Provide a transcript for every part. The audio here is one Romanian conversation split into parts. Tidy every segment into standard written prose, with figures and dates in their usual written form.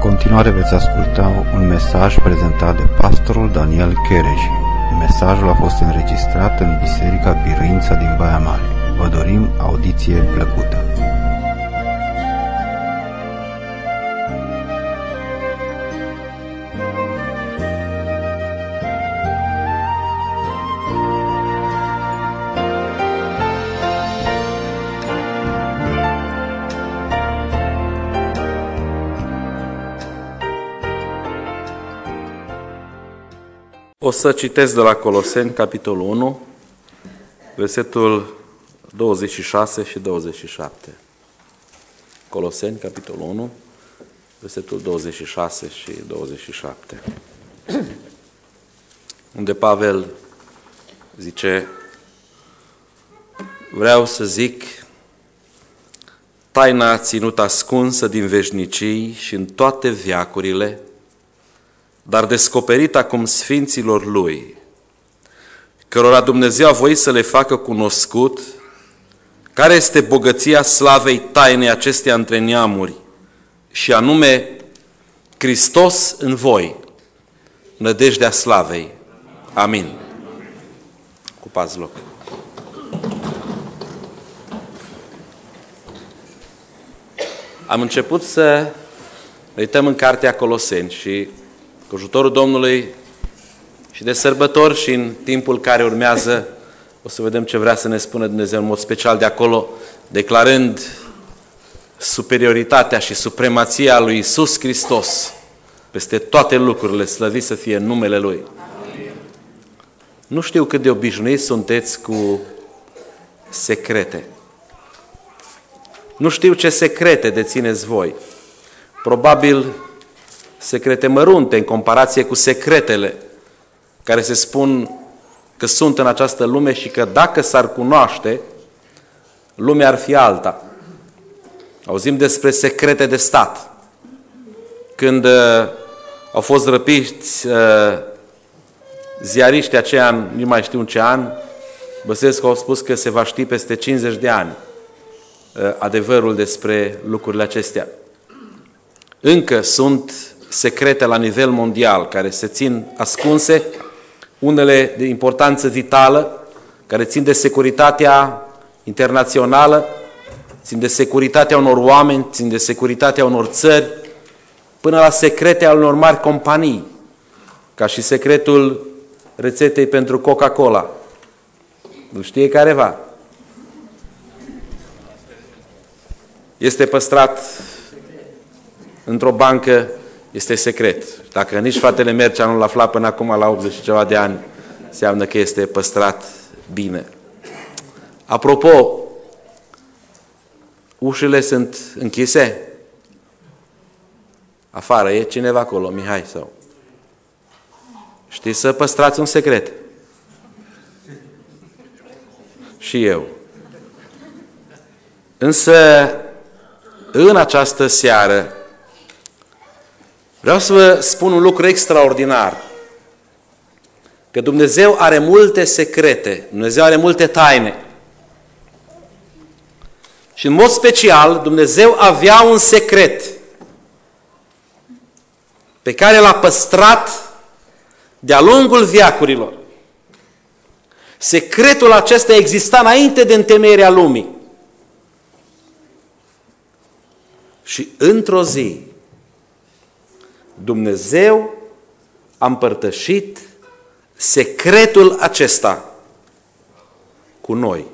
continuare veți asculta un mesaj prezentat de pastorul Daniel Chereș. Mesajul a fost înregistrat în Biserica Biruința din Baia Mare. Vă dorim audiție plăcută. O să citesc de la Coloseni, capitolul 1, versetul 26 și 27. Coloseni, capitolul 1, versetul 26 și 27. Unde Pavel zice: vreau să zic, taina ținut ascunsă din veșnicii și în toate veacurile, dar descoperit acum sfinților Lui, cărora Dumnezeu a voit să le facă cunoscut care este bogăția slavei tainei acesteia între neamuri, și anume Hristos în voi, nădejdea slavei. Amin. Ocupați loc. Am început să uităm în cartea Coloseni și cu ajutorul Domnului și de sărbători și în timpul care urmează o să vedem ce vrea să ne spună Dumnezeu în mod special de acolo, declarând superioritatea și supremația lui Iisus Hristos peste toate lucrurile, slăvit să fie numele Lui. Amin. Nu știu cât de obișnuiți sunteți cu secrete. Nu știu ce secrete dețineți voi. Probabil secrete mărunte în comparație cu secretele care se spun că sunt în această lume și că dacă s-ar cunoaște, lumea ar fi alta. Auzim despre secrete de stat. Când au fost răpiți ziariștii aceia, nu mai știu în ce an, Băsescu au spus că se va ști peste 50 de ani adevărul despre lucrurile acestea. Încă sunt secrete la nivel mondial, care se țin ascunse, unele de importanță vitală, care țin de securitatea internațională, țin de securitatea unor oameni, țin de securitatea unor țări, până la secrete ale unor mari companii, ca și secretul rețetei pentru Coca-Cola. Nu știe careva? Este păstrat într-o bancă, este secret. Dacă nici fratele Mercea nu l-a aflat până acum la 80 și ceva de ani, înseamnă că este păstrat bine. Apropo, ușile sunt închise? Afară, e cineva acolo, Mihai sau? Știți să păstrați un secret? Și eu. Însă, în această seară, vreau să vă spun un lucru extraordinar. Că Dumnezeu are multe secrete, Dumnezeu are multe taine. Și în mod special, Dumnezeu avea un secret pe care l-a păstrat de-a lungul veacurilor. Secretul acesta exista înainte de întemeierea lumii. Și într-o zi, Dumnezeu a împărtășit secretul acesta cu noi.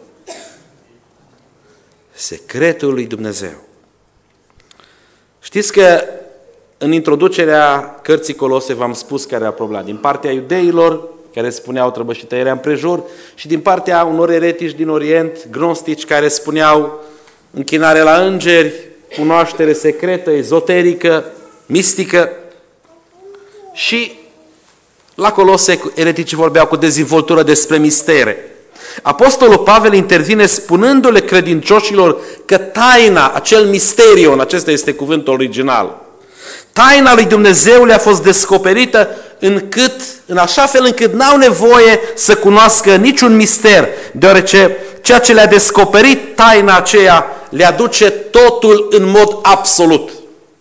Secretul lui Dumnezeu. Știți că în introducerea cărții Colose v-am spus care era problema. Din partea iudeilor, care spuneau trebuie și tăierea împrejur, și din partea unor eretici din Orient, gnostici, care spuneau închinare la îngeri, cunoaștere secretă, ezoterică, mistică. Și la Colose ereticii vorbeau cu dezvoltură despre mistere. Apostolul Pavel intervine spunându-le credincioșilor că taina, acel misterion, acesta este cuvântul original, taina lui Dumnezeu le-a fost descoperită în așa fel încât n-au nevoie să cunoască niciun mister, deoarece ceea ce le-a descoperit taina aceea le aduce totul în mod absolut.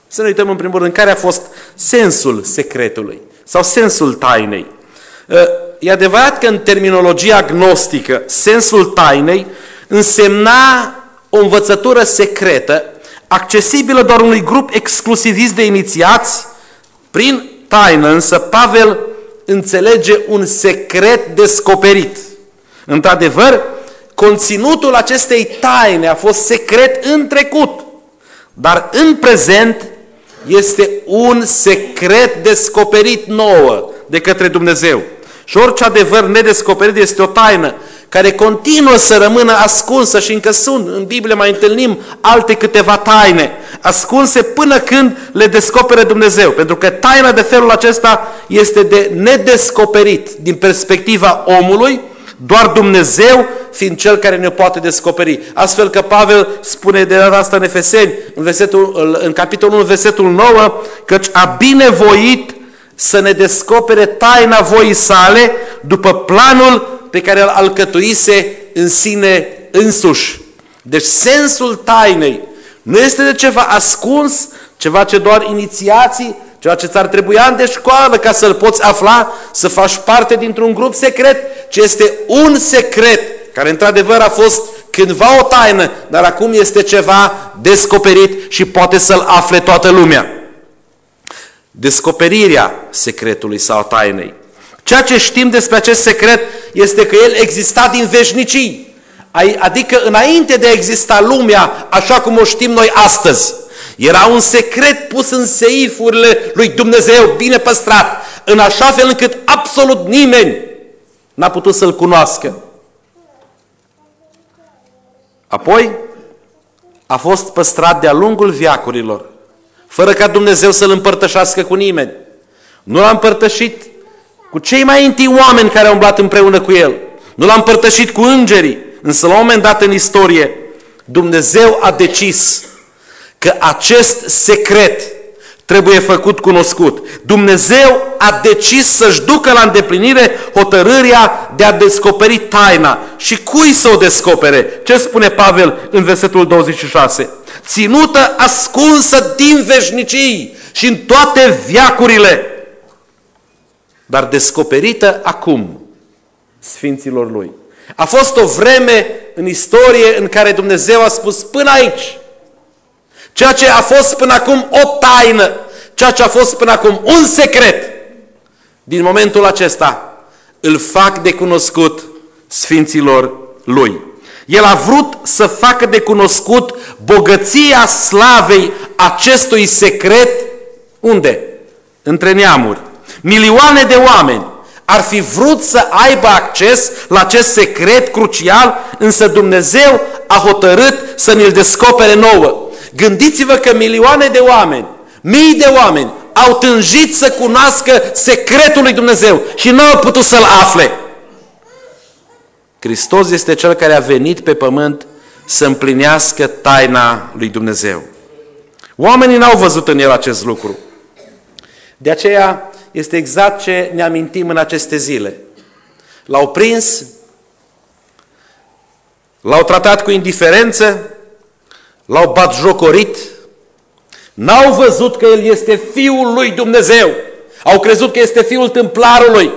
Să ne uităm în primul rând care a fost sensul secretului sau sensul tainei. E adevărat că în terminologia gnostică sensul tainei însemna o învățătură secretă, accesibilă doar unui grup exclusivist de inițiați. Prin taină însă Pavel înțelege un secret descoperit. Într-adevăr, conținutul acestei taine a fost secret în trecut, dar în prezent este un secret descoperit nouă de către Dumnezeu. Și orice adevăr nedescoperit este o taină care continuă să rămână ascunsă și încă sunt. În Biblie mai întâlnim alte câteva taine ascunse până când le descoperă Dumnezeu. Pentru că taina de felul acesta este de nedescoperit din perspectiva omului, doar Dumnezeu fiind Cel care ne poate descoperi. Astfel că Pavel spune de data asta în Efeseni, în capitolul 1, versetul 9, căci a binevoit să ne descopere taina voii sale după planul pe care îl alcătuise în sine însuși. Deci sensul tainei nu este de ceva ascuns, ceva ce doar inițiații, ceva ce ți-ar trebui ani de școală ca să-l poți afla, să faci parte dintr-un grup secret, ci este un secret care într-adevăr a fost cândva o taină, dar acum este ceva descoperit și poate să-l afle toată lumea. Descoperirea secretului sau tainei. Ceea ce știm despre acest secret este că el exista din veșnicii, adică înainte de a exista lumea așa cum o știm noi astăzi. Era un secret pus în seifurile lui Dumnezeu, bine păstrat, în așa fel încât absolut nimeni n-a putut să-l cunoască. Apoi a fost păstrat de-a lungul veacurilor, fără ca Dumnezeu să-l împărtășească cu nimeni. Nu l-a împărtășit cu cei mai intim oameni care au umblat împreună cu el. Nu l-a împărtășit cu îngerii. Însă la un moment dat în istorie, Dumnezeu a decis că acest secret trebuie făcut cunoscut. Dumnezeu a decis să-și ducă la îndeplinire hotărârea de a descoperi taina. Și cui să o descopere? Ce spune Pavel în versetul 26? Ținută ascunsă din veșnicii și în toate veacurile, dar descoperită acum sfinților lui. A fost o vreme în istorie în care Dumnezeu a spus până aici. Ceea ce a fost până acum o taină, ceea ce a fost până acum un secret, din momentul acesta îl fac de cunoscut sfinților lui. El a vrut să facă de cunoscut bogăția slavei acestui secret. Unde? Între neamuri. Milioane de oameni ar fi vrut să aibă acces la acest secret crucial, însă Dumnezeu a hotărât să ne-l descopere nouă. Gândiți-vă că milioane de oameni, mii de oameni au tânjit să cunoască secretul lui Dumnezeu și nu au putut să-l afle. Hristos este Cel care a venit pe pământ să împlinească taina lui Dumnezeu. Oamenii n-au văzut în El acest lucru. De aceea este exact ce ne amintim în aceste zile. L-au prins, l-au tratat cu indiferență, l-au batjocorit, n-au văzut că El este Fiul lui Dumnezeu. Au crezut că este Fiul tâmplarului.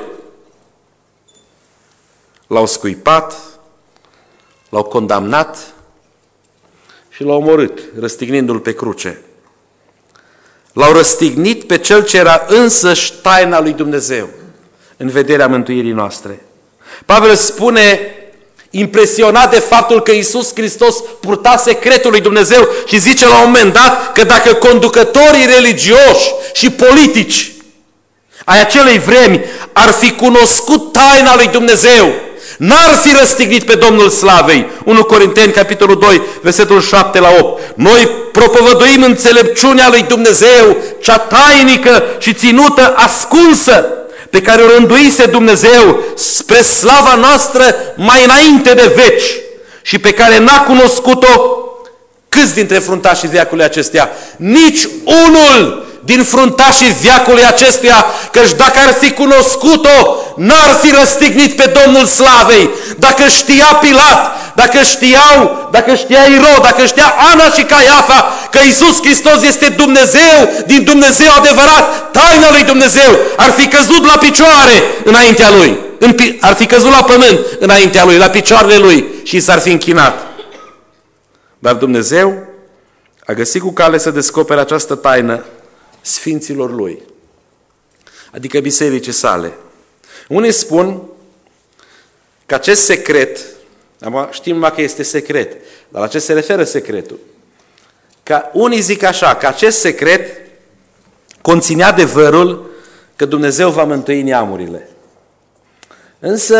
L-au scuipat, l-au condamnat și l-au omorât, răstignindu-l pe cruce. L-au răstignit pe Cel ce era însăși taina lui Dumnezeu în vederea mântuirii noastre. Pavel spune, impresionat de faptul că Iisus Hristos purta secretul lui Dumnezeu și zice la un moment dat că dacă conducătorii religioși și politici ai acelei vremi ar fi cunoscut taina lui Dumnezeu, n-ar fi răstignit pe Domnul Slavei. 1 Corinteni, capitolul 2, versetul 7 la 8. Noi propovăduim înțelepciunea lui Dumnezeu, cea tainică și ținută ascunsă, pe care o rânduise Dumnezeu spre slava noastră mai înainte de veci și pe care n-a cunoscut-o câți dintre fruntașii veacului acestuia? Nici unul din fruntașii veacului acestuia, căci dacă ar fi cunoscut-o, n-ar fi răstignit pe Domnul Slavei. Dacă știa Pilat, dacă știa Irod, dacă știa Ana și Caiafa că Iisus Hristos este Dumnezeu, din Dumnezeu adevărat, taina lui Dumnezeu, ar fi căzut la picioare înaintea lui. Ar fi căzut la pământ înaintea lui, la picioarele lui și s-ar fi închinat. Dar Dumnezeu a găsit cu cale să descopere această taină sfinților lui, adică bisericii sale. Unii spun că acest secret, știm numai că este secret, dar la ce se referă secretul? Că unii zic așa, că acest secret conține adevărul că Dumnezeu va mântui neamurile. Însă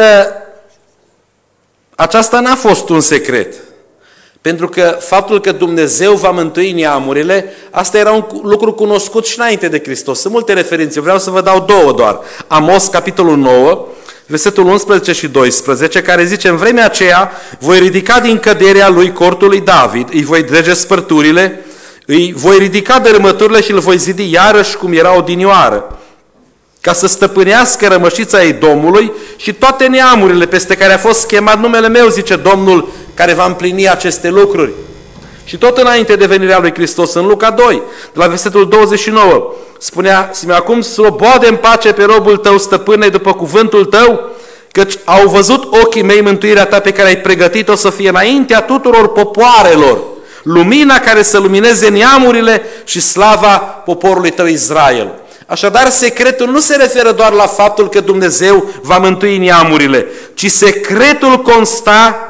aceasta n-a fost un secret. Pentru că faptul că Dumnezeu va mântui neamurile, asta era un lucru cunoscut și înainte de Hristos. Sunt multe referințe, vreau să vă dau două doar. Amos, capitolul 9, versetul 11 și 12, care zice: în vremea aceea voi ridica din căderea lui cortul lui David, îi voi drege spărturile, îi voi ridica dărâmăturile și îl voi zidi iarăși cum era odinioară, ca să stăpânească rămășița Edomului și toate neamurile peste care a fost chemat numele meu, zice Domnul, care va împlini aceste lucruri. Și tot înainte de venirea lui Hristos, în Luca 2, de la versetul 29, spunea: acum sloboade în pace pe robul tău, stăpâne, după cuvântul tău, căci au văzut ochii mei mântuirea ta pe care ai pregătit-o să fie înaintea tuturor popoarelor, lumina care să lumineze neamurile și slava poporului tău Israel. Așadar, secretul nu se referă doar la faptul că Dumnezeu va mântui neamurile, ci secretul consta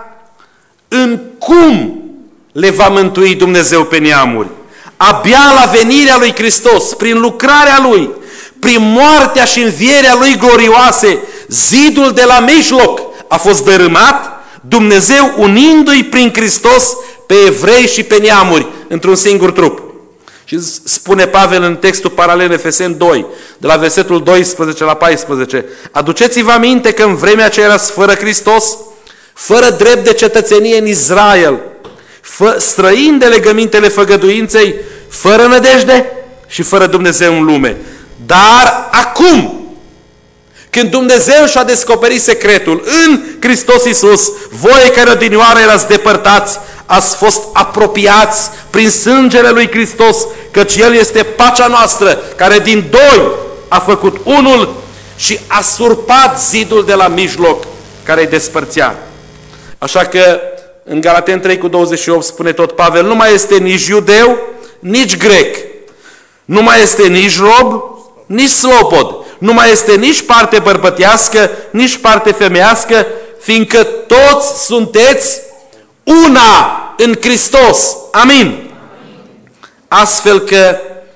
în cum le va mântui Dumnezeu pe neamuri. Abia la venirea lui Hristos, prin lucrarea Lui, prin moartea și învierea Lui glorioase, zidul de la mijloc a fost dărâmat, Dumnezeu unindu-i prin Hristos pe evrei și pe neamuri într-un singur trup. Și spune Pavel în textul paralel Efeseni 2, de la versetul 12 la 14: aduceți-vă aminte că în vremea aceea erați fără Hristos, fără drept de cetățenie în Israel, străini de legămintele făgăduinței, fără nădejde și fără Dumnezeu în lume. Dar acum, când Dumnezeu și-a descoperit secretul în Hristos Iisus, voi care odinioară erați depărtați, ați fost apropiați prin sângele lui Hristos, căci El este pacea noastră, care din doi a făcut unul și a surpat zidul de la mijloc care îi despărțea. Așa că în Galateni 3:28 spune tot Pavel: nu mai este nici iudeu, nici grec, nu mai este nici rob, nici slobod, nu mai este nici parte bărbătească, nici parte femeiască, fiindcă toți sunteți una în Hristos. Amin. Astfel că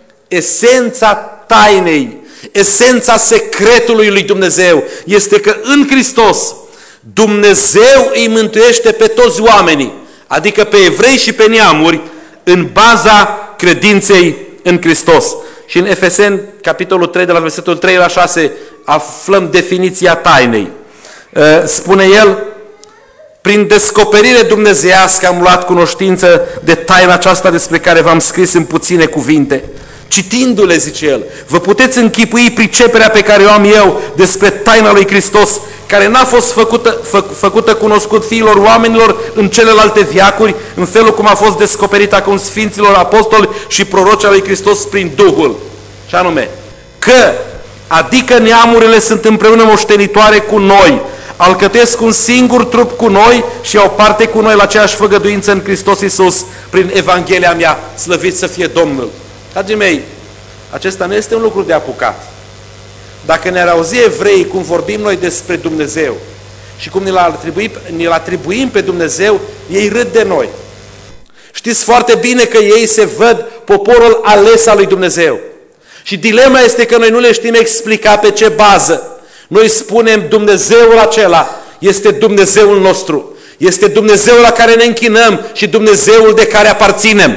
esența tainei, esența secretului lui Dumnezeu este că în Hristos Dumnezeu îi mântuiește pe toți oamenii, adică pe evrei și pe neamuri, în baza credinței în Hristos. Și în Efeseni, capitolul 3, de la versetul 3 la 6, aflăm definiția tainei. Spune el: prin descoperire dumnezeiască am luat cunoștință de taina aceasta despre care v-am scris în puține cuvinte. Citindu-le, zice el, vă puteți închipui priceperea pe care o am eu despre taina lui Hristos, care n-a fost făcută cunoscut fiilor oamenilor în celelalte veacuri, în felul cum a fost descoperită acum sfinților apostoli și proroci al lui Hristos prin Duhul. Și anume, că, adică neamurile sunt împreună moștenitoare cu noi, alcătuiesc un singur trup cu noi și au parte cu noi la aceeași făgăduință în Hristos Iisus, prin Evanghelia mea, slăvit să fie Domnul. Dragii mei, acesta nu este un lucru de apucat. Dacă ne-ar auzi evreii cum vorbim noi despre Dumnezeu și cum ne-l atribuim pe Dumnezeu, ei râd de noi. Știți foarte bine că ei se văd poporul ales al lui Dumnezeu. Și dilema este că noi nu le știm explica pe ce bază. Noi spunem Dumnezeul acela este Dumnezeul nostru. Este Dumnezeul la care ne închinăm și Dumnezeul de care aparținem.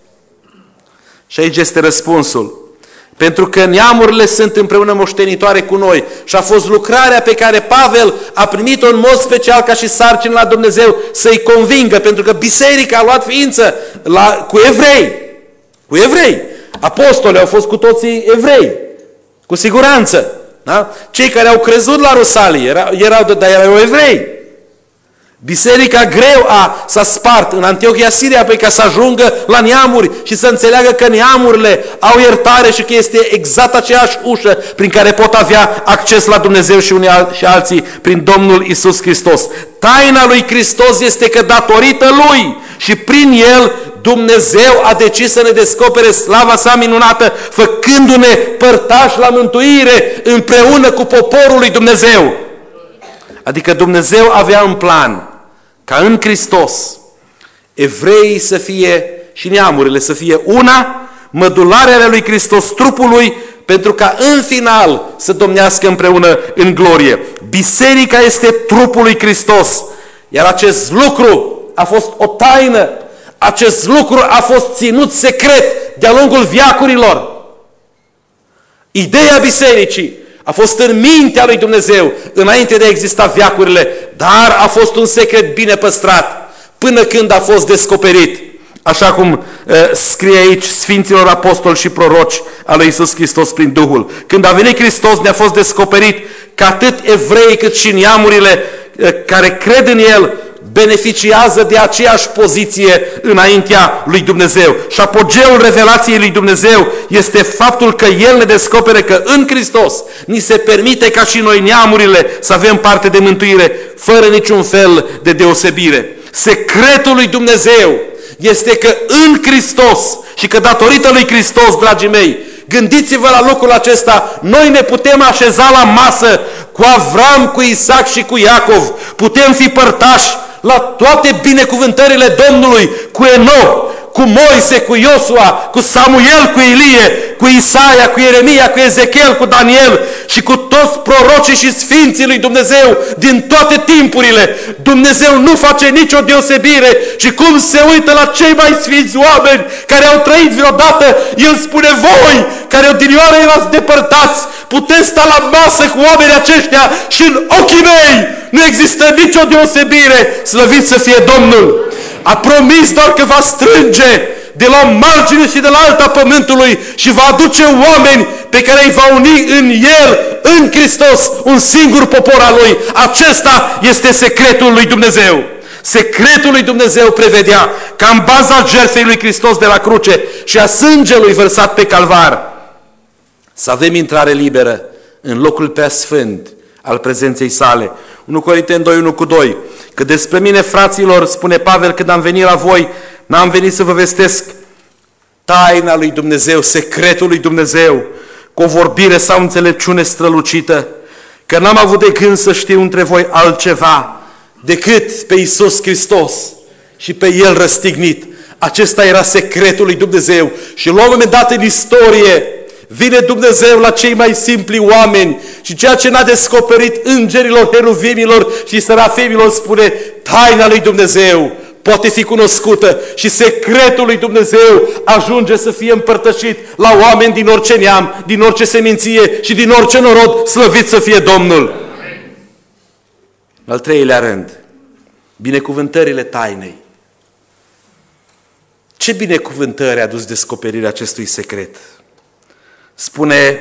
Și aici este răspunsul. Pentru că neamurile sunt împreună moștenitoare cu noi și a fost lucrarea pe care Pavel a primit-o în mod special ca și sarcină la Dumnezeu să-i convingă, pentru că biserica a luat ființă cu evrei. Cu evrei. Apostolii au fost cu toții evrei. Cu siguranță. Da? Cei care au crezut la Rusalii erau evrei. Biserica greu s-a spart în Antiohia Siria ca să ajungă la neamuri și să înțeleagă că neamurile au iertare și că este exact aceeași ușă prin care pot avea acces la Dumnezeu și unii și alții prin Domnul Isus Hristos. Taina lui Hristos este că datorită Lui și prin El Dumnezeu a decis să ne descopere slava sa minunată, făcându-ne părtași la mântuire împreună cu poporul lui Dumnezeu. Adică Dumnezeu avea în plan ca în Hristos evreii să fie și neamurile să fie una, mădularele lui Hristos, trupul lui, pentru ca în final să domnească împreună în glorie. Biserica este trupul lui Hristos, iar acest lucru a fost o taină, acest lucru a fost ținut secret de-a lungul veacurilor. Ideea bisericii a fost în mintea lui Dumnezeu înainte de a exista veacurile, dar a fost un secret bine păstrat până când a fost descoperit. Așa cum scrie aici Sfinților Apostoli și Proroci al lui Iisus Hristos prin Duhul. Când a venit Hristos ne-a fost descoperit că atât evrei cât și neamurile care cred în El beneficiază de aceeași poziție înaintea lui Dumnezeu. Și apogeul revelației lui Dumnezeu este faptul că El ne descopere că în Hristos ni se permite ca și noi neamurile să avem parte de mântuire fără niciun fel de deosebire. Secretul lui Dumnezeu este că în Hristos și că datorită lui Hristos, dragii mei, gândiți-vă la lucrul acesta, noi ne putem așeza la masă cu Avram, cu Isaac și cu Iacov, putem fi părtași la toate binecuvântările Domnului, cu Enoch, cu Moise, cu Iosua, cu Samuel, cu Ilie, cu Isaia, cu Ieremia, cu Ezechiel, cu Daniel și cu toți prorocii și sfinții lui Dumnezeu din toate timpurile. Dumnezeu nu face nicio deosebire și cum se uită la cei mai sfinți oameni care au trăit vreodată, El spune: voi care odinioară erați depărtați, puteți sta la masă cu oamenii aceștia și în ochii mei nu există nicio deosebire. Slăvit să fie Domnul! A promis doar că va strânge de la o margine și de la alta pământului și va aduce oameni pe care îi va uni în El, în Hristos, un singur popor al Lui. Acesta este secretul lui Dumnezeu. Secretul lui Dumnezeu prevedea ca în baza jertfei lui Hristos de la cruce și a sângelui vărsat pe calvar să avem intrare liberă în locul preasfânt al prezenței sale. 1 Corinteni 2:1-2. Că despre mine, fraților, spune Pavel, când am venit la voi, n-am venit să vă vestesc taina lui Dumnezeu, secretul lui Dumnezeu, cu o vorbire sau înțelepciune strălucită, că n-am avut de gând să știu între voi altceva decât pe Iisus Hristos și pe El răstignit. Acesta era secretul lui Dumnezeu. Și la un moment dat în istorie vine Dumnezeu la cei mai simpli oameni și ceea ce n-a descoperit îngerilor, heruvimilor și serafimilor spune: taina lui Dumnezeu poate fi cunoscută și secretul lui Dumnezeu ajunge să fie împărtășit la oameni din orice neam, din orice seminție și din orice norod. Slăvit să fie Domnul! În al treilea rând, binecuvântările tainei. Ce binecuvântări a adus descoperirea acestui secret? Spune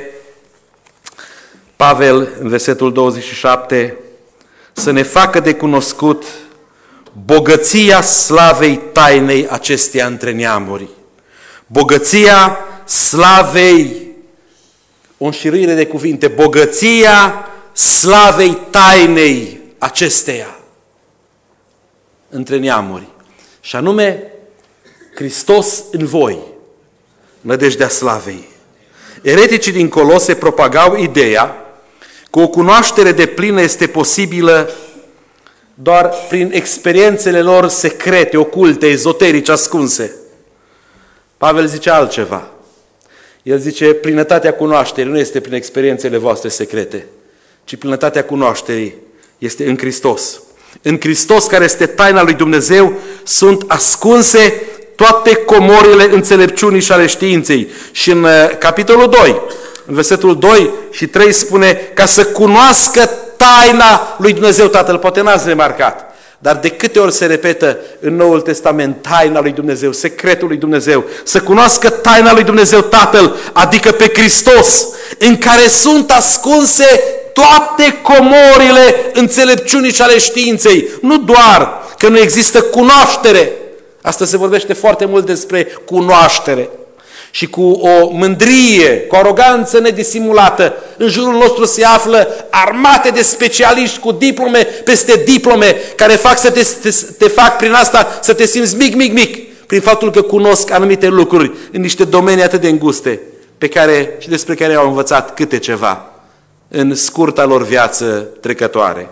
Pavel în versetul 27, să ne facă de cunoscut bogăția slavei tainei acesteia între neamuri. Bogăția slavei, o înșiruire de cuvinte, bogăția slavei tainei acesteia între neamuri. Și anume, Hristos în voi, nădejdea slavei. Ereticii din Colose propagau ideea că o cunoaștere deplină este posibilă doar prin experiențele lor secrete, oculte, ezoterice, ascunse. Pavel zice altceva. El zice: plinătatea cunoașterii nu este prin experiențele voastre secrete, ci plinătatea cunoașterii este în Hristos. În Hristos, care este taina lui Dumnezeu, sunt ascunse toate comorile înțelepciunii și ale științei. Și în capitolul 2, în versetul 2 și 3 spune: ca să cunoască taina lui Dumnezeu Tatăl. Poate n-ați remarcat, dar de câte ori se repetă în Noul Testament taina lui Dumnezeu, secretul lui Dumnezeu, să cunoască taina lui Dumnezeu Tatăl, adică pe Hristos, în care sunt ascunse toate comorile înțelepciunii și ale științei. Nu doar că nu există cunoaștere. Astăzi se vorbește foarte mult despre cunoaștere. Și cu o mândrie, cu o aroganță nedisimulată, în jurul nostru se află armate de specialiști cu diplome peste diplome, care fac să te fac prin asta să te simți mic, prin faptul că cunosc anumite lucruri în niște domenii atât de înguste, pe care și despre care au învățat câte ceva în scurta lor viață trecătoare.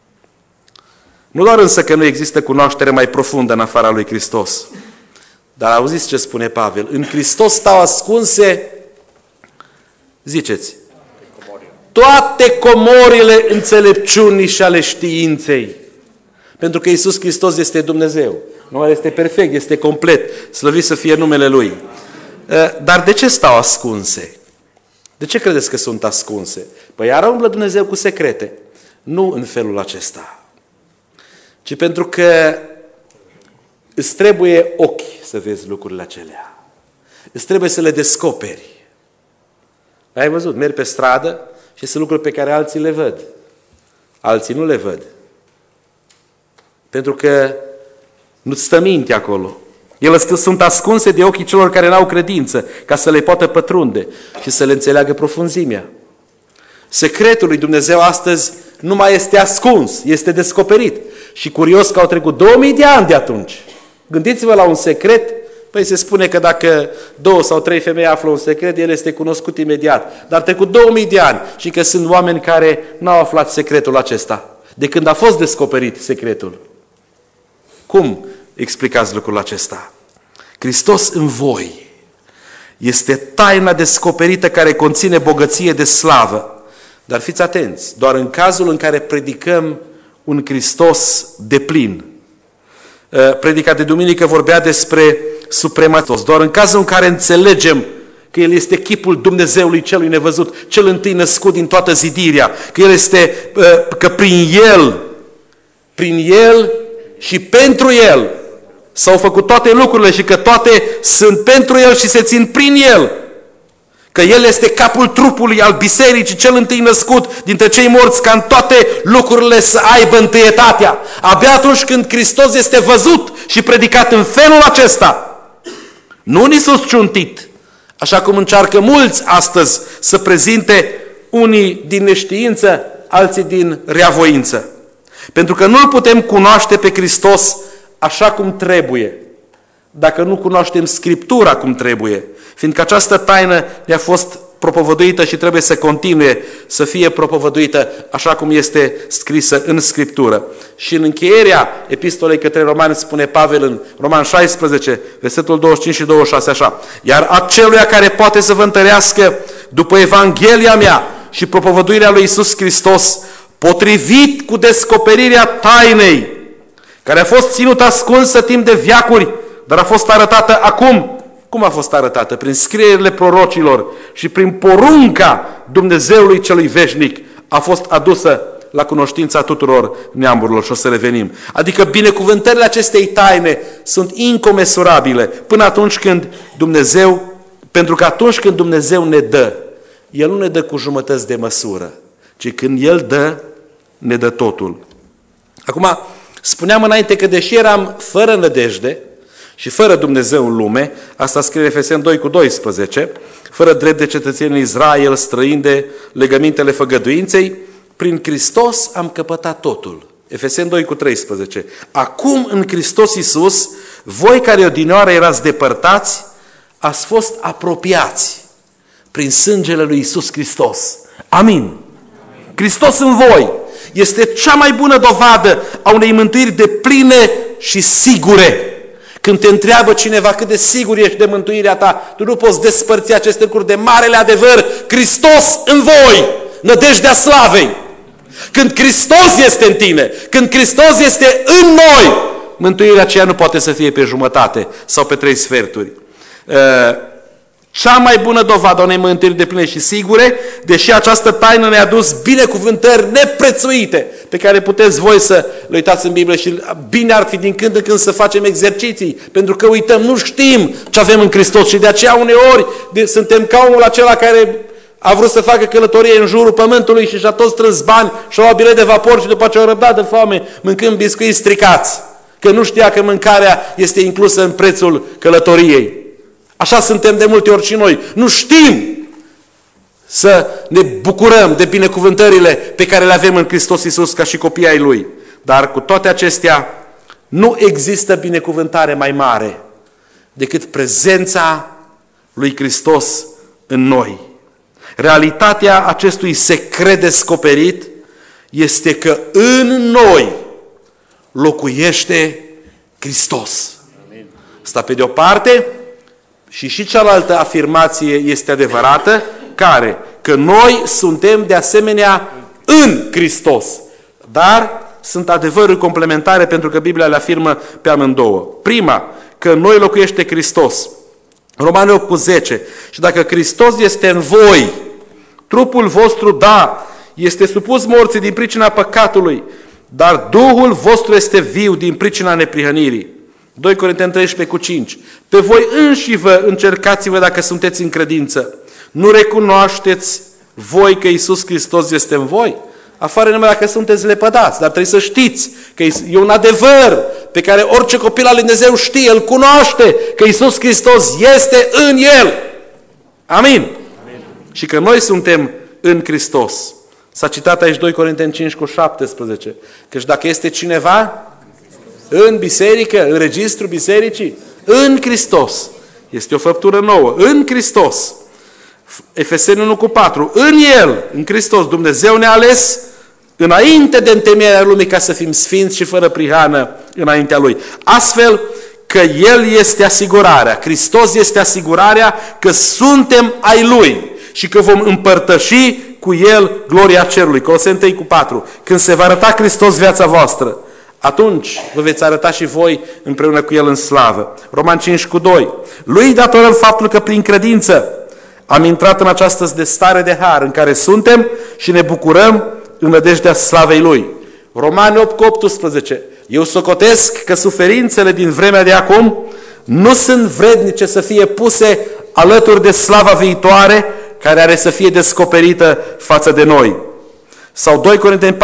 Nu doar însă că nu există cunoaștere mai profundă în afara lui Hristos, dar auziți ce spune Pavel? În Hristos stau ascunse, ziceți, toate comorile înțelepciunii și ale științei. Pentru că Iisus Hristos este Dumnezeu. Nu este perfect, este complet. Slăvit să fie numele Lui. Dar de ce stau ascunse? De ce credeți că sunt ascunse? Păi iar umblă Dumnezeu cu secrete. Nu în felul acesta. Ci pentru că îți trebuie ochi să vezi lucrurile acelea. Îți trebuie să le descoperi. Ai văzut? Mergi pe stradă și sunt lucruri pe care alții le văd. Alții nu le văd. Pentru că nu-ți stă minte acolo. Ele sunt ascunse de ochii celor care n-au credință, ca să le poată pătrunde și să le înțeleagă profunzimea. Secretul lui Dumnezeu astăzi nu mai este ascuns, este descoperit. Și curios că au trecut 2000 de ani de atunci. Gândiți-vă la un secret, păi se spune că dacă 2 sau 3 femei află un secret, el este cunoscut imediat. Dar trecut 2000 de ani și că sunt oameni care n-au aflat secretul acesta, de când a fost descoperit secretul. Cum explicați lucrul acesta? Hristos în voi este taina descoperită care conține bogăție de slavă. Dar fiți atenți, doar în cazul în care predicăm un Hristos deplin. Predica de duminică vorbea despre suprematos. Doar în cazul în care înțelegem că El este chipul Dumnezeului celui nevăzut, cel întâi născut din toată zidirea, că El este, că prin El și pentru El s-au făcut toate lucrurile și că toate sunt pentru El și se țin prin El. Că El este capul trupului al bisericii, cel întâi născut dintre cei morți, ca în toate lucrurile să aibă întâietatea. Abia atunci când Hristos este văzut și predicat în felul acesta, nu în Iisus ciuntit, așa cum încearcă mulți astăzi să prezinte unii din neștiință, alții din reavoință. Pentru că nu-L putem cunoaște pe Hristos așa cum trebuie, dacă nu cunoaștem Scriptura cum trebuie, fiindcă această taină ne-a fost propovăduită și trebuie să continue să fie propovăduită așa cum este scrisă în Scriptură. Și în încheierea epistolei către Romani spune Pavel în Roman 16, versetul 25 și 26 așa: iar aceluia care poate să vă întărească după Evanghelia mea și propovăduirea lui Iisus Hristos, potrivit cu descoperirea tainei, care a fost ținută ascunsă timp de veacuri, dar a fost arătată acum. Cum a fost arătată? Prin scrierile prorocilor și prin porunca Dumnezeului celui veșnic a fost adusă la cunoștința tuturor neamurilor și o să revenim. Adică binecuvântările acestei taine sunt incomensurabile până atunci când Dumnezeu, pentru că atunci când Dumnezeu ne dă, El nu ne dă cu jumătăți de măsură, ci când El dă, ne dă totul. Acum, spuneam înainte că deși eram fără nădejde și fără Dumnezeu în lume, asta scrie Efeseni 2:12, fără drept de cetățenii Israel, străini de legămintele făgăduinței, prin Hristos am căpătat totul. Efeseni 2:13. Acum în Hristos Iisus, voi care odinioară erați depărtați, ați fost apropiați prin sângele lui Iisus Hristos. Amin. Hristos în voi este cea mai bună dovadă a unei mântuiri depline și sigure. Când te întreabă cineva cât de sigur ești de mântuirea ta, tu nu poți despărți aceste lucruri de marele adevăr. Hristos în voi, nădejdea slavei. Când Hristos este în tine, când Hristos este în noi, mântuirea aceea nu poate să fie pe jumătate sau pe 3 sferturi. Cea mai bună dovadă a unei mântuiri depline și sigure, deși această taină ne-a dus binecuvântări neprețuite, pe care puteți voi să le uitați în Biblie și bine ar fi din când în când să facem exerciții, pentru că uităm, nu știm ce avem în Hristos și de aceea uneori suntem ca omul acela care A vrut să facă călătorie în jurul pământului și și-a tot strâns bani și-a luat bilet de vapor și după aceea a răbdat de foame mâncând biscuiți stricați. Că nu știa că mâncarea este inclusă în prețul călătoriei. Așa suntem de multe ori și noi. Nu știm să ne bucurăm de binecuvântările pe care le avem în Hristos Iisus ca și copii ai Lui. Dar cu toate acestea, nu există binecuvântare mai mare decât prezența lui Hristos în noi. Realitatea acestui secret descoperit este că în noi locuiește Hristos. Asta pe de o parte, și cealaltă afirmație este adevărată, care? Că noi suntem de asemenea în Hristos. Dar sunt adevăruri complementare pentru că Biblia le afirmă pe amândouă. Prima, că în noi locuiește Hristos. Romani 8:10. Și dacă Hristos este în voi, trupul vostru, da, este supus morții din pricina păcatului, dar Duhul vostru este viu din pricina neprihănirii. 2 Corinteni 13:5. Pe voi înși vă încercați-vă dacă sunteți în credință. Nu recunoașteți voi că Iisus Hristos este în voi? Afară numai dacă sunteți lepădați, dar trebuie să știți că e un adevăr pe care orice copil al lui Dumnezeu știe, îl cunoaște, că Iisus Hristos este în el. Amin. Amin. Și că noi suntem în Hristos. S-a citat aici 2 Corinteni 5:17. Căci dacă este cineva în biserică, în registrul bisericii, în Hristos, este o făptură nouă, în Hristos. Efeseni 1:4. În El, în Hristos, Dumnezeu ne-a ales înainte de întemeierea lumii ca să fim sfinți și fără prihană înaintea Lui. Astfel că El este asigurarea, Hristos este asigurarea că suntem ai Lui și că vom împărtăși cu El gloria cerului. Coloseni 3:4. Când se va arăta Hristos viața voastră, atunci vă veți arăta și voi împreună cu El în slavă. Romani 5:2. Lui datorăm faptul că prin credință am intrat în această stare de har în care suntem și ne bucurăm în nădejdea slavei Lui. Romani 8:18. Eu socotesc că suferințele din vremea de acum nu sunt vrednice să fie puse alături de slava viitoare care are să fie descoperită față de noi. Sau 2 Corinteni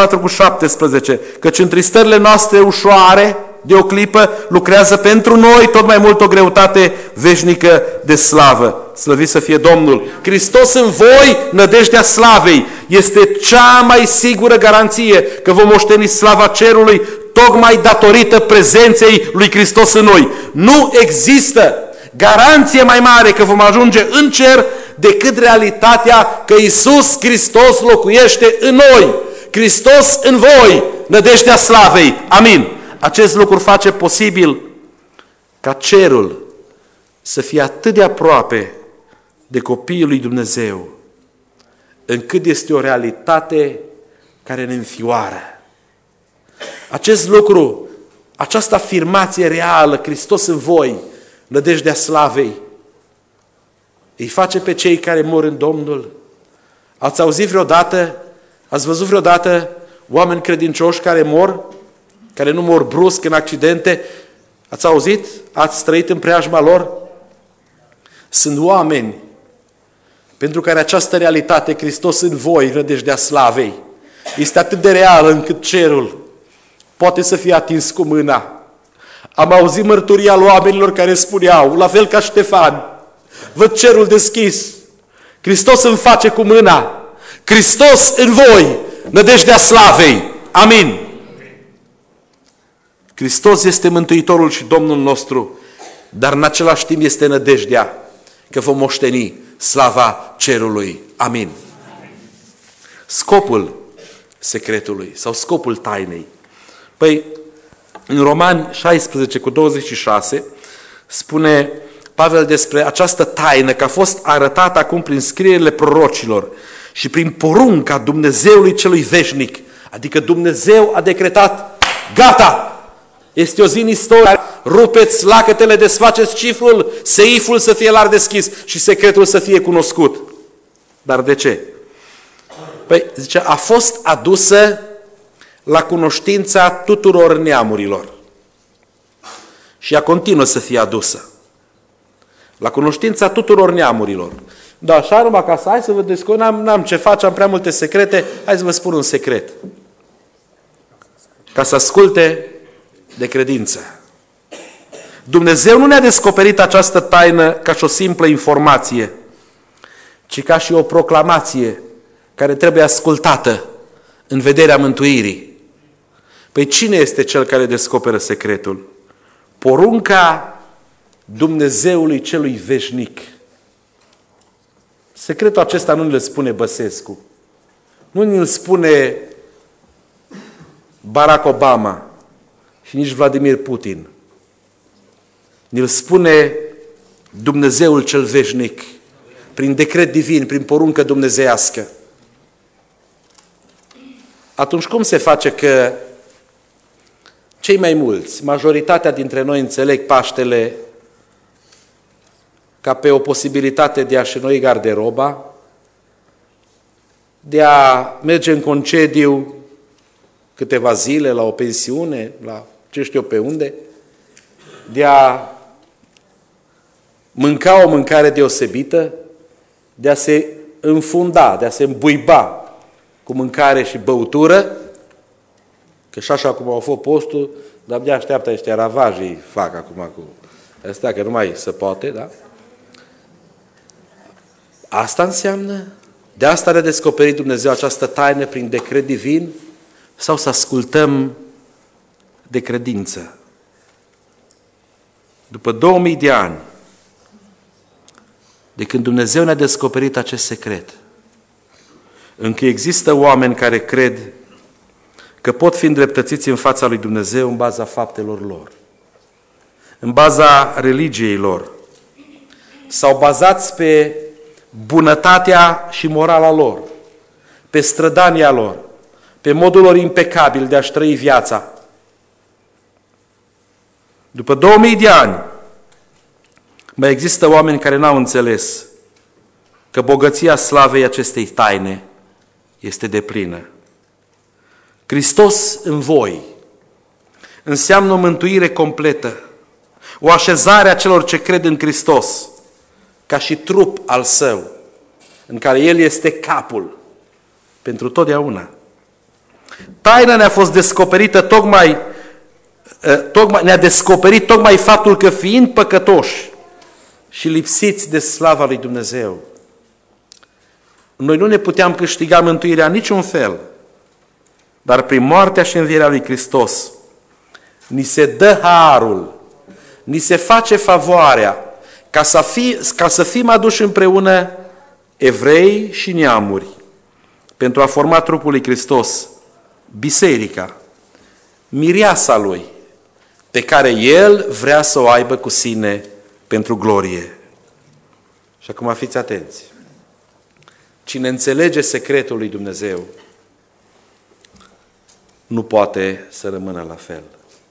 4:17. Căci întristările noastre ușoare de o clipă lucrează pentru noi tot mai mult o greutate veșnică de slavă. Slăvit să fie Domnul! Hristos în voi, nădejdea slavei, este cea mai sigură garanție că vom moșteni slava cerului tocmai datorită prezenței lui Hristos în noi. Nu există garanție mai mare că vom ajunge în cer decât realitatea că Iisus Hristos locuiește în noi. Hristos în voi, nădejdea slavei. Amin. Acest lucru face posibil ca cerul să fie atât de aproape de copiii lui Dumnezeu, încât este o realitate care ne înfioară. Acest lucru, această afirmație reală, Hristos în voi, nădejdea slavei, îi face pe cei care mor în Domnul. Ați auzit vreodată, ați văzut vreodată oameni credincioși care mor, care nu mor brusc în accidente? Ați auzit? Ați trăit în preajma lor? Sunt oameni pentru care această realitate, Hristos în voi, nădejdea slavei, este atât de reală încât cerul poate să fie atins cu mâna. Am auzit mărturia lui oamenilor care spuneau, la fel ca Ștefan, văd cerul deschis, Hristos îmi face cu mâna, Hristos în voi, nădejdea slavei. Amin. Hristos este Mântuitorul și Domnul nostru, dar în același timp este nădejdea că vom moșteni slava cerului. Amin. Scopul secretului sau scopul tainei. Păi, în Romani 16:26 spune Pavel despre această taină că a fost arătată acum prin scrierile prorocilor și prin porunca Dumnezeului celui veșnic. Adică Dumnezeu a decretat, gata! Este o zi în istorie, rupeți lacătele, desfaceți cifrul, seiful să fie larg deschis și secretul să fie cunoscut. Dar de ce? Păi, zice, a fost adusă la cunoștința tuturor neamurilor. Și ea continuă să fie adusă. La cunoștința tuturor neamurilor. Da, așa numai ca să hai să vă descurc, n-am ce face, am prea multe secrete, hai să vă spun un secret. Ca să asculte de credință. Dumnezeu nu ne-a descoperit această taină ca și o simplă informație, ci ca și o proclamație care trebuie ascultată în vederea mântuirii. Păi cine este cel care descoperă secretul? Porunca Dumnezeului celui veșnic. Secretul acesta nu ne-l spune Băsescu, nu ne-l spune Barack Obama și nici Vladimir Putin. Ne-l spune Dumnezeul cel veșnic, prin decret divin, prin poruncă dumnezeiască. Atunci cum se face că cei mai mulți, majoritatea dintre noi înțeleg Paștele ca pe o posibilitate de a-și înoi garderoba, de a merge în concediu câteva zile la o pensiune, la ce știu eu pe unde, de a mânca o mâncare deosebită, de a se înfunda, de a se îmbuiba cu mâncare și băutură, că și așa cum au fost postul, dar abia așteaptă ăștia ravajii, fac acum cu ăsta, că nu mai se poate, da? Asta înseamnă? De asta ne-a descoperit Dumnezeu această taină prin decret divin? Sau să ascultăm de credință? După 2000 de ani, de când Dumnezeu ne-a descoperit acest secret, încă există oameni care cred că pot fi îndreptățiți în fața lui Dumnezeu în baza faptelor lor, în baza religiei lor, sau bazați pe bunătatea și morala lor, pe strădania lor, pe modul lor impecabil de a-și trăi viața. După 2000 de ani, mai există oameni care n-au înțeles că bogăția slavei acestei taine este deplină. Hristos în voi înseamnă o mântuire completă, o așezare a celor ce cred în Hristos, ca și trup al Său, în care El este capul pentru totdeauna. Taina ne-a fost descoperită ne-a descoperit tocmai faptul că fiind păcătoși și lipsiți de slava lui Dumnezeu, noi nu ne puteam câștiga mântuirea în niciun fel, dar prin moartea și învierea lui Hristos ni se dă harul, ni se face favoarea ca să fim aduși împreună evrei și neamuri pentru a forma trupul lui Hristos, biserica, mireasa Lui, pe care El vrea să o aibă cu sine pentru glorie. Și acum fiți atenți. Cine înțelege secretul lui Dumnezeu nu poate să rămână la fel.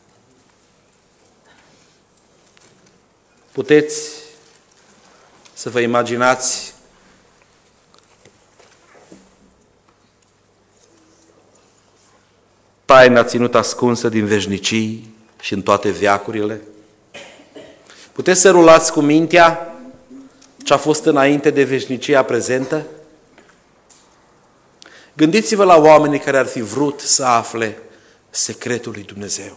Puteți să vă imaginați taina ținută ascunsă din veșnicii și în toate veacurile? Puteți să rulați cu mintea ce a fost înainte de veșnicia prezentă? Gândiți-vă la oamenii care ar fi vrut să afle secretul lui Dumnezeu.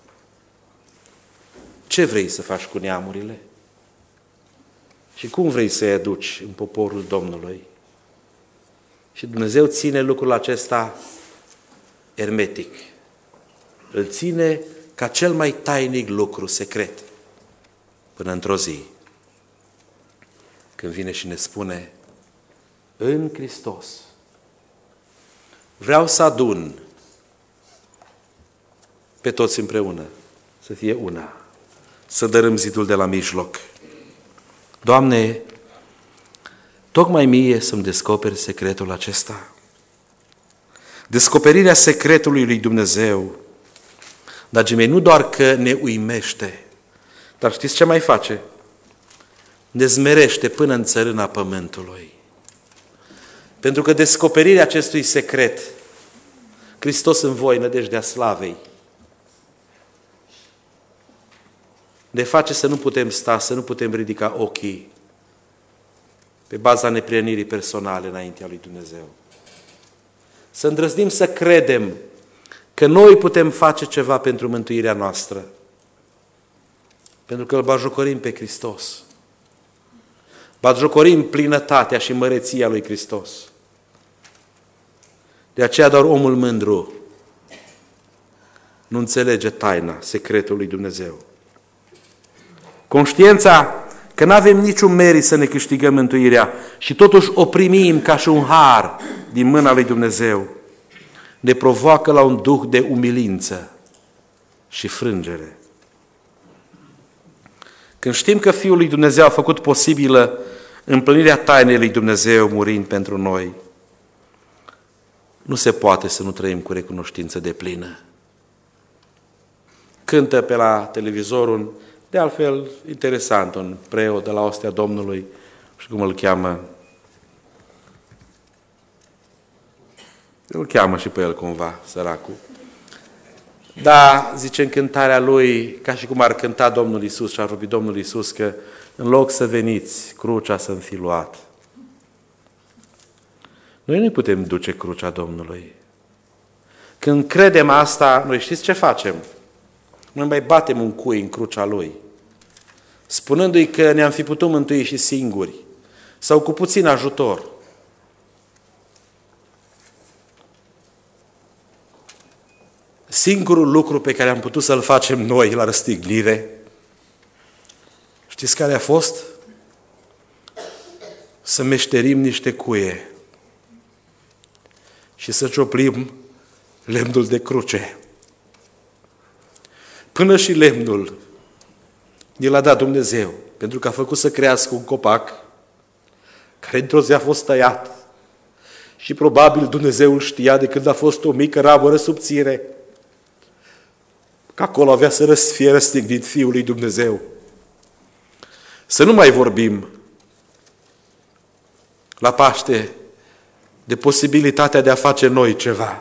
Ce vrei să faci cu neamurile? Și cum vrei să-i aduci în poporul Domnului? Și Dumnezeu ține lucrul acesta ermetic. Îl ține ca cel mai tainic lucru secret. Până într-o zi, când vine și ne spune, în Hristos vreau să adun pe toți împreună, să fie una, să dărâm zidul de la mijloc. Doamne, tocmai mie să-mi descoperi secretul acesta. Descoperirea secretului lui Dumnezeu, dragii mei, nu doar că ne uimește, dar știți ce mai face? Ne zmerește până în țărâna pământului. Pentru că descoperirea acestui secret, Hristos în voi, nădejdea slavei, ne face să nu putem sta, să nu putem ridica ochii pe baza neprienirii personale înaintea lui Dumnezeu. Să îndrăznim să credem că noi putem face ceva pentru mântuirea noastră, pentru că îl batjocorim pe Hristos. Batjocorim plinătatea și măreția lui Hristos. De aceea doar omul mândru nu înțelege taina, secretul lui Dumnezeu. Conștiința că nu avem niciun merit să ne câștigăm mântuirea și totuși o primim ca și un har din mâna lui Dumnezeu, ne provoacă la un duh de umilință și frângere. Când știm că Fiul lui Dumnezeu a făcut posibilă împlinirea tainei lui Dumnezeu murind pentru noi, nu se poate să nu trăim cu recunoștință deplină. Cântă pe la televizorul, de altfel interesant, un preot de la Ostea Domnului, și cum îl cheamă, îl cheamă și pe el cumva, săracul. Da, zice în cântarea lui, ca și cum ar cânta Domnul Iisus și ar vorbi Domnul Iisus, că în loc să veniți, crucea să-mi fi luat. Noi nu putem duce crucea Domnului. Când credem asta, noi știți ce facem? Noi mai batem un cui în crucea Lui, spunându-i că ne-am fi putut mântui și singuri, sau cu puțin ajutor. Singurul lucru pe care am putut să-l facem noi la răstignire, știți care a fost? Să meșterim niște cuie și să cioplim lemnul de cruce. Până și lemnul ni l-a dat Dumnezeu, pentru că a făcut să crească un copac care într-o zi a fost tăiat și probabil Dumnezeu îl știa de când a fost o mică ramură subțire, că acolo avea să fie răstignit Fiul lui Dumnezeu. Să nu mai vorbim la Paște de posibilitatea de a face noi ceva.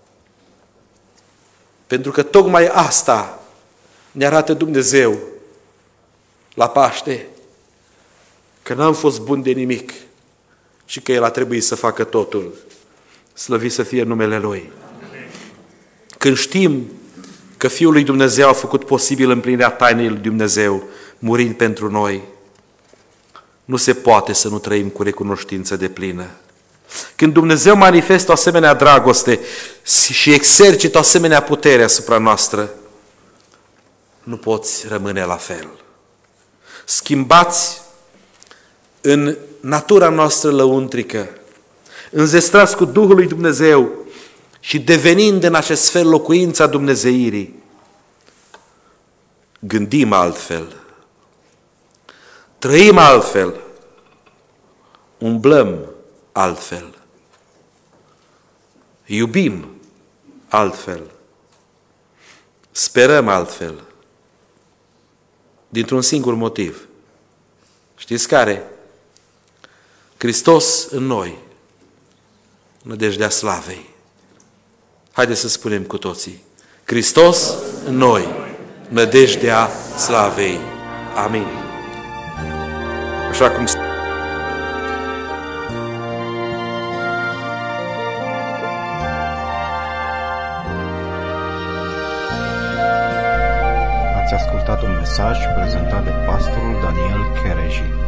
Pentru că tocmai asta ne arată Dumnezeu la Paște, că n-am fost buni de nimic și că El a trebuit să facă totul. Slăvit să fie numele Lui. Când știm că Fiul lui Dumnezeu a făcut posibil împlinirea tainei lui Dumnezeu, murind pentru noi, nu se poate să nu trăim cu recunoștință deplină. Când Dumnezeu manifestă o asemenea dragoste și exercită o asemenea putere asupra noastră, nu poți rămâne la fel. Schimbați în natura noastră lăuntrică, înzestrați cu Duhul lui Dumnezeu și devenind în acest fel locuința dumnezeirii, gândim altfel, trăim altfel, umblăm altfel, iubim altfel, sperăm altfel, dintr-un singur motiv. Știți care? Hristos în noi, nădejdea slavei. Haideți să spunem cu toții. Hristos în noi, nădejdea slavei. Amin. Așa cum ați ascultat un mesaj prezentat de pastorul Daniel Chereji.